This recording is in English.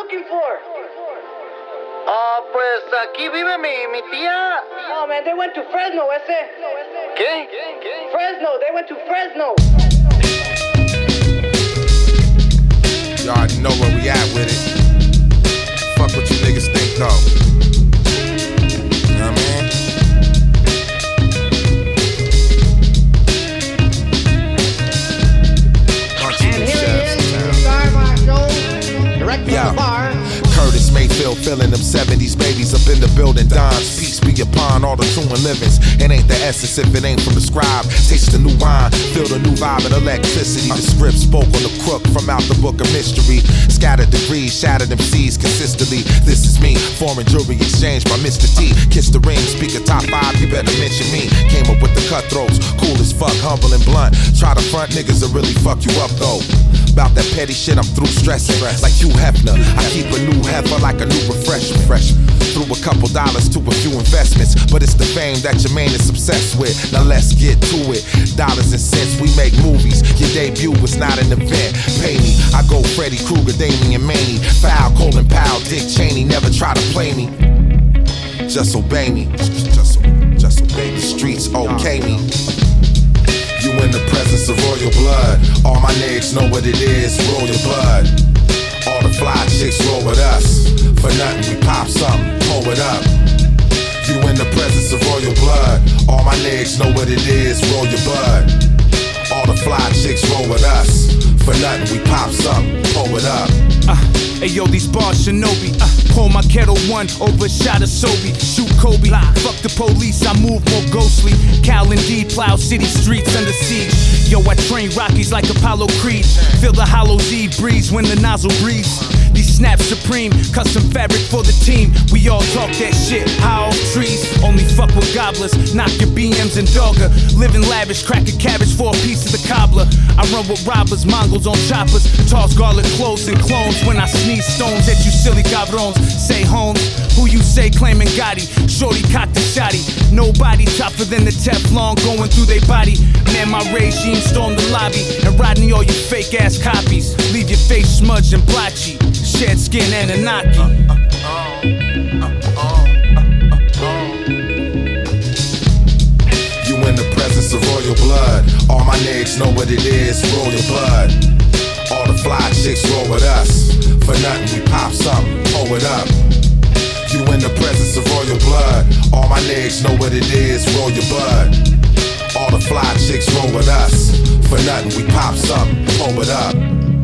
looking for? Pues aquí vive mi tía. Oh, man, they went to Fresno, ese. ¿Qué? Fresno, they went to Fresno. You already know where we at with it. Fuck what you niggas think, though. You know what I mean? And here he is, the star of our show, direct from the bar. Curtis Mayfield filling them 70s babies up in the building. Dimes, peace be upon all the true and livings. It ain't the essence if it ain't from the scribe. Taste the new wine, feel the new vibe and electricity. The script spoke on the crook from out the book of mystery. Scattered degrees, shattered them seas consistently. This is me, foreign jewelry exchange by Mr. T. Kiss the ring, speak a top 5, you better mention me. Came up with the cutthroats, cool as fuck, humble and blunt. Try to front niggas will really fuck you up though. About that petty shit, I'm through stressing. Like Hugh Hefner, I keep a new heifer like a new refreshment. Threw a couple dollars to a few investments, but it's the fame that your man is obsessed with. Now let's get to it. Dollars and cents, we make movies. Your debut was not an event. Pay me, I go Freddy Krueger, Damian Maney. Foul, Colin Powell, Dick Cheney. Never try to play me. Just obey me. Just obey me. The streets okay me. You in the presence of royal blood. All my niggas know what it is, roll your blood. All the fly chicks roll with us. For nothing we pop something, pull it up. You in the presence of royal blood. All my niggas know what it is, roll your blood. All the fly chicks roll with us. For nothing we pop something, pull it up. Hey yo, these bars Shinobi. Pour my kettle one over a shot of Sobe. Shoot Kobe. Fuck the police, I move more ghostly. Cal indeed plow city streets under siege. Yo, I train Rockies like Apollo Creed. Feel the hollow Z breeze when the nozzle breathes. These snaps supreme, custom fabric for the team. We all talk that shit, high off trees. Only fuck with gobblers, knock your BMs and dogger. Living lavish, crack a cabbage for a piece of the cobbler. I run with robbers, Mongols on choppers. Toss garlic cloves and clones when I sneeze stones at you silly cabrons. Say Holmes, who you say claiming Gotti? Shorty cocked the shotty. Nobody tougher than the Teflon going through their body. Man, my regime stormed the lobby and riding all you fake ass copies. Leave your face smudged and blotchy. Shed skin Anunnaki. You in the presence of royal blood. All my niggas know what it is, roll your blood. All the fly chicks roll with us. For nothing we pop something, pull it up. You in the presence of royal blood. All my niggas know what it is, roll your blood. All the fly chicks roll with us. For nothing we pop something, pull it up.